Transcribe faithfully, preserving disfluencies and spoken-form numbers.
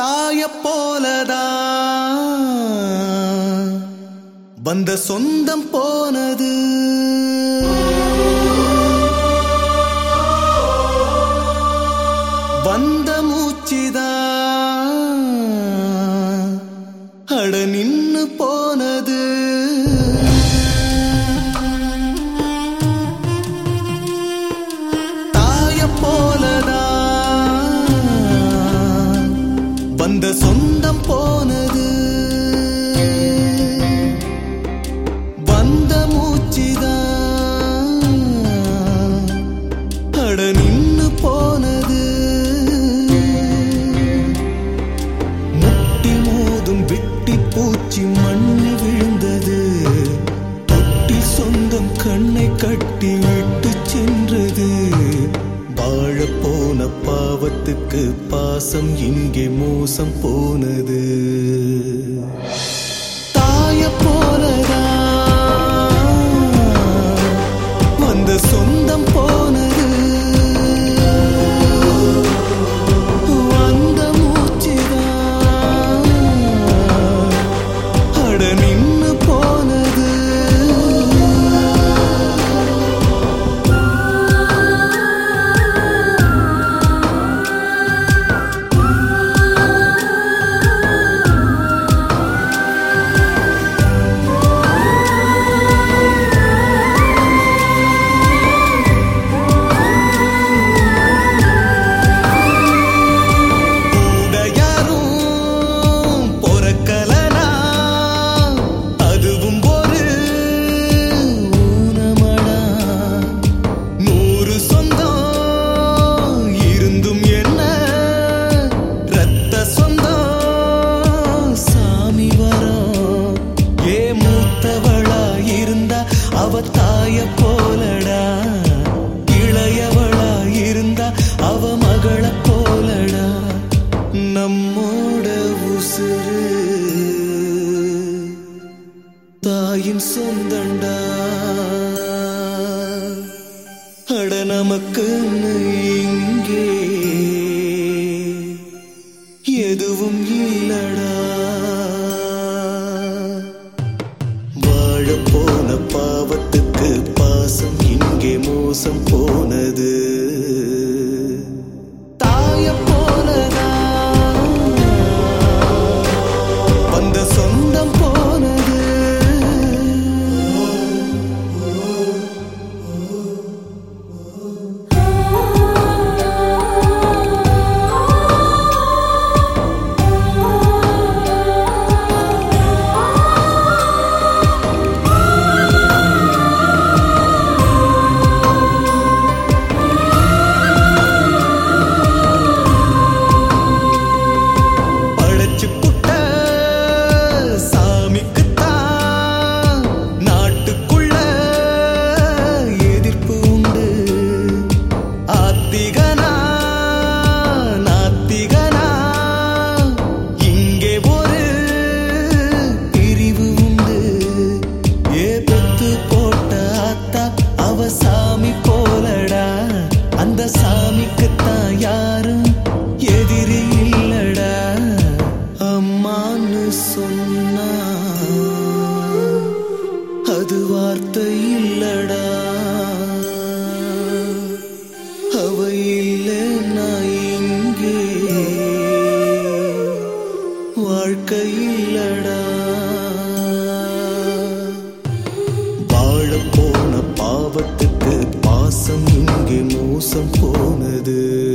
தாய போலதான் வந்த சொந்தம் போனது. வந்த மூச்சுதான் அட நின்னு போனது. தாய போலதான் வந்த சொந்தம் போனது. வந்த மூச்சுதான் அட நின்னு போனது. முட்டி மோதும் வெட்டி பூச்சி மண்ணு விழுந்தது. தொட்டி சொந்தம் கண்ணை கட்டி விட்டு சென்றது. வாழ போன பாவத்துக்கு பாசம் இங்கே மோசம் போனது. தாய போலதான் வந்த சொந்தம் போனது. வந்த மூச்சுதான் அட நின்னு போனது. அவ தாய போலடா, இளையவளா இருந்தா அவ மகள போலடா. நம்மோட உசுறு தாயின் சொந்தண்டா. அட நமக்குன்னு இங்கே எதுவும் இல்லடா. வாழ போன பாவத்துக்கு பாசம் இங்கே மோசம் போனது. தாய போலதான் வந்த சொந்தம் போனது. சாமி போலடா, அந்த சாமிக்குத்தான் யாரும் எதிரி இல்லடா. அம்மான்னு சொன்னா அது வார்த்தை இல்லடா. அவ இல்லைன்னா இங்கே வாழ்க்கை இல்லடா. வாழ போன பாவத்துக்கு பாசம் இங்கே மோசம் போனது.